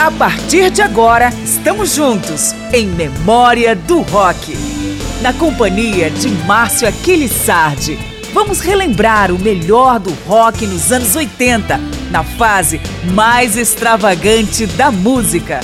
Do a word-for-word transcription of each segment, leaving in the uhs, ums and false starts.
A partir de agora, estamos juntos em Memória do Rock. Na companhia de Márcio Aquilissardi, vamos relembrar o melhor do rock nos anos oitenta, na fase mais extravagante da música.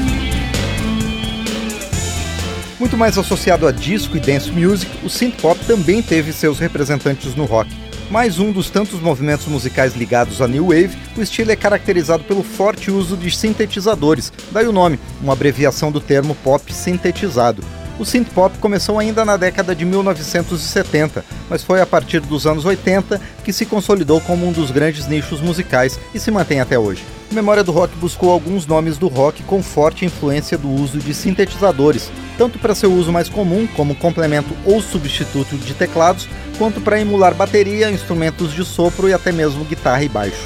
Muito mais associado a disco e dance music, o synth-pop também teve seus representantes no rock. Mais um dos tantos movimentos musicais ligados à New Wave, o estilo é caracterizado pelo forte uso de sintetizadores, daí o nome, uma abreviação do termo pop sintetizado. O synth-pop começou ainda na década de mil novecentos e setenta, mas foi a partir dos anos oitenta que se consolidou como um dos grandes nichos musicais e se mantém até hoje. Memória do Rock buscou alguns nomes do rock com forte influência do uso de sintetizadores, tanto para seu uso mais comum, como complemento ou substituto de teclados, quanto para emular bateria, instrumentos de sopro e até mesmo guitarra e baixo.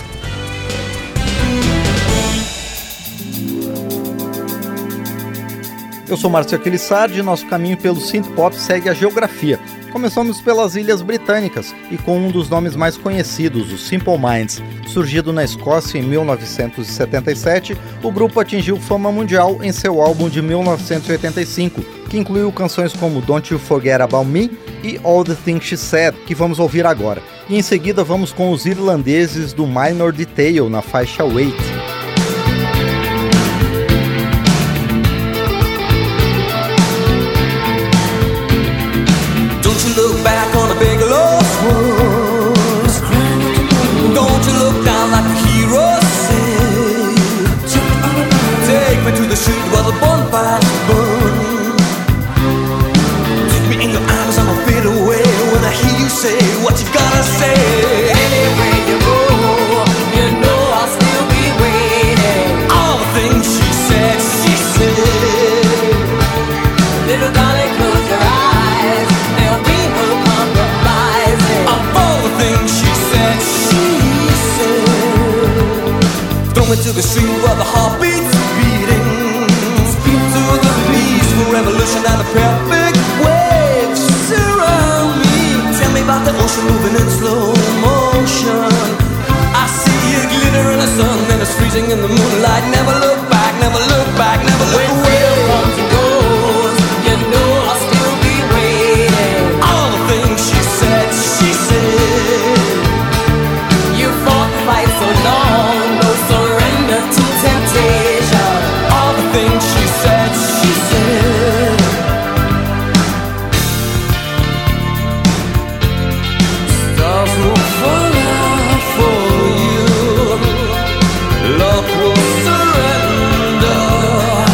Eu sou Márcio Aquilissardi e nosso caminho pelo synth-pop segue a geografia. Começamos pelas Ilhas Britânicas e com um dos nomes mais conhecidos, o Simple Minds. Surgido na Escócia em mil novecentos e setenta e sete, o grupo atingiu fama mundial em seu álbum de mil novecentos e oitenta e cinco, que incluiu canções como Don't You Forget About Me e All the Things She Said, que vamos ouvir agora. E em seguida vamos com os irlandeses do Minor Detail na faixa Wait. Look back on the big lost ones. Don't you look down like the hero said. Take me to the chute where the bonfires burn. Take me in your arms, I'ma fade away when I hear you say what you gotta say. Anywhere you go, you know I'll still be waiting. All the things she said, she said. Little darling, close your eyes. There'll be to the street where the heartbeats beating. Speak to the peaceful revolution and the perfect waves surround me. Tell me about the ocean moving in slow motion. I see it glitter in the sun and it's freezing in the moonlight. Never look back, never look back, never look away. When fear comes and goes, you know I'll still be waiting. All the things she said, she said. You fought the fight so long, no surrender to temptation. All the things she said, she said. Stars will fall out for you. Love will surrender.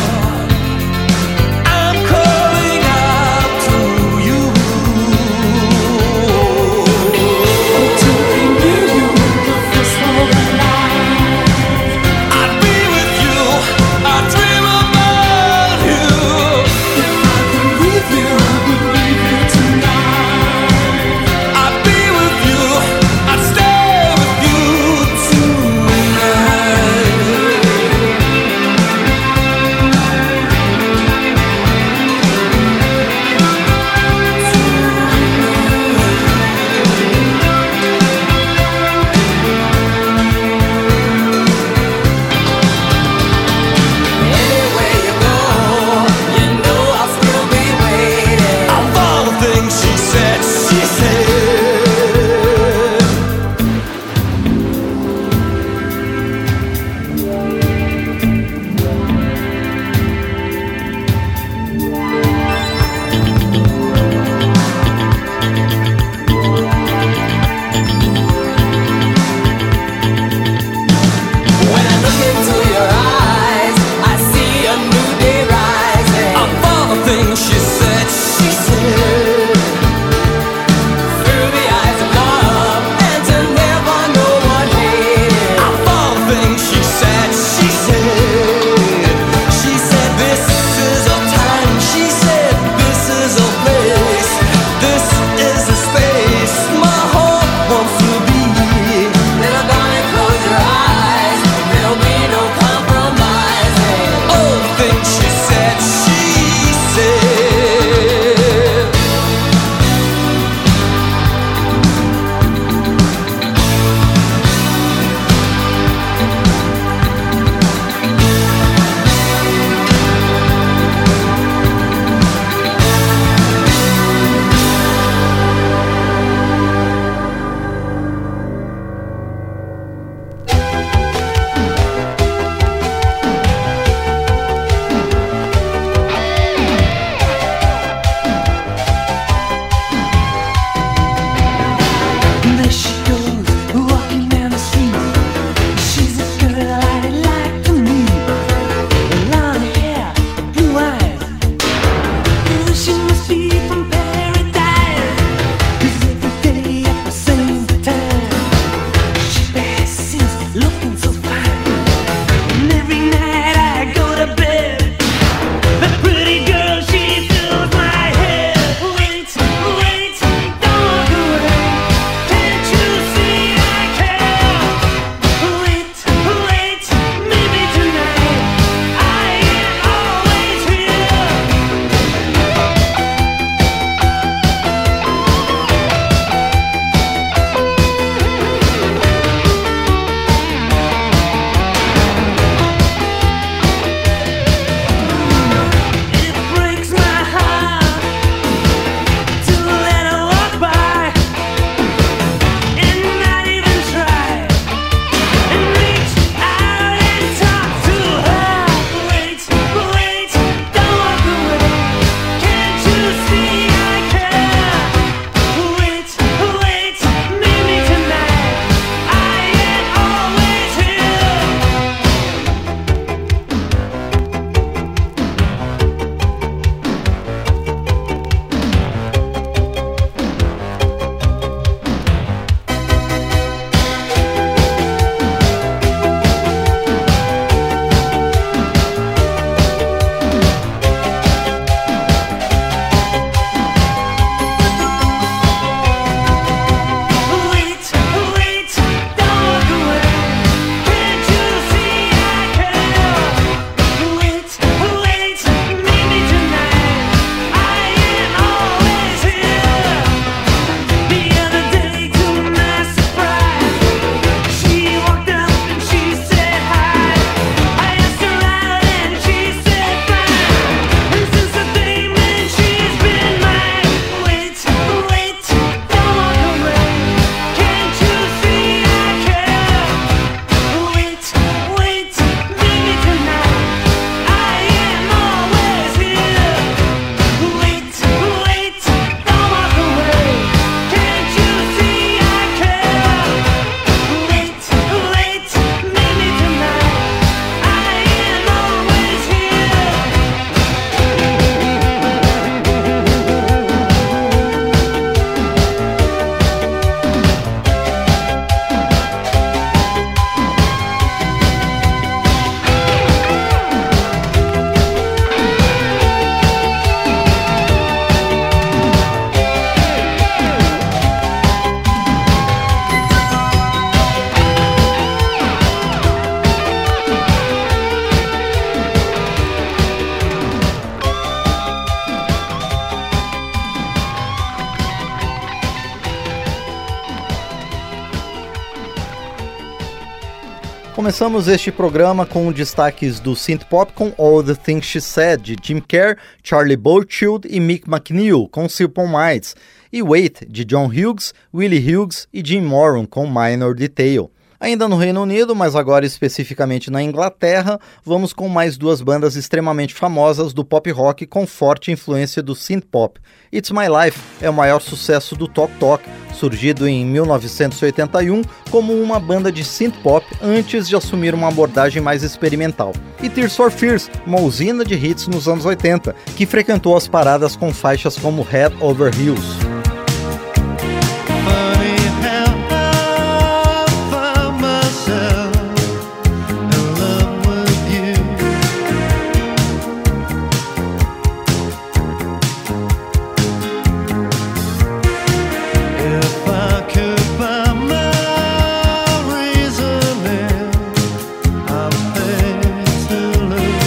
Começamos este programa com destaques do synth pop com All the Things She Said, de Jim Kerr, Charlie Bowchild e Mick McNeil, com Simple Minds, e Wait, de John Hughes, Willie Hughes e Jim Moran, com Minor Detail. Ainda no Reino Unido, mas agora especificamente na Inglaterra, vamos com mais duas bandas extremamente famosas do pop rock com forte influência do synth pop. It's My Life é o maior sucesso do Talk Talk, surgido em mil novecentos e oitenta e um como uma banda de synth pop antes de assumir uma abordagem mais experimental. E Tears for Fears, uma usina de hits nos anos oitenta, que frequentou as paradas com faixas como Head Over Heels.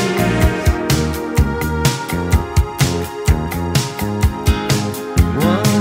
One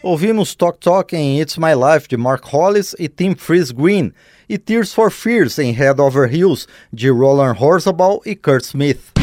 Ouvimos Talk Talk em It's My Life, de Mark Hollis e Tim Freeze Green, e Tears for Fears em Head Over Heels, de Roland Horsabal e Kurt Smith.